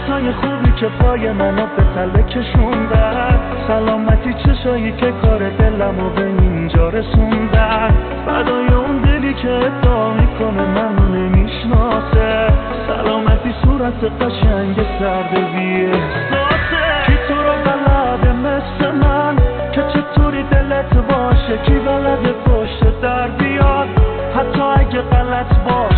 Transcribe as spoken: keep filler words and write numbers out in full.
حسای خوبی که پای منو به تله کشوندن، سلامتی چشایی که کار دلمو به اینجا رسوندن، فدای اون دلی که ادعا میکنه منو نمیشناسه، سلامتی صورت قشنگ سرده بی احساسه. کی تو رو بلده مثل من که چطوری دلت باشه، کی بلده پشت در بیاد حتی اگه غلط باشه.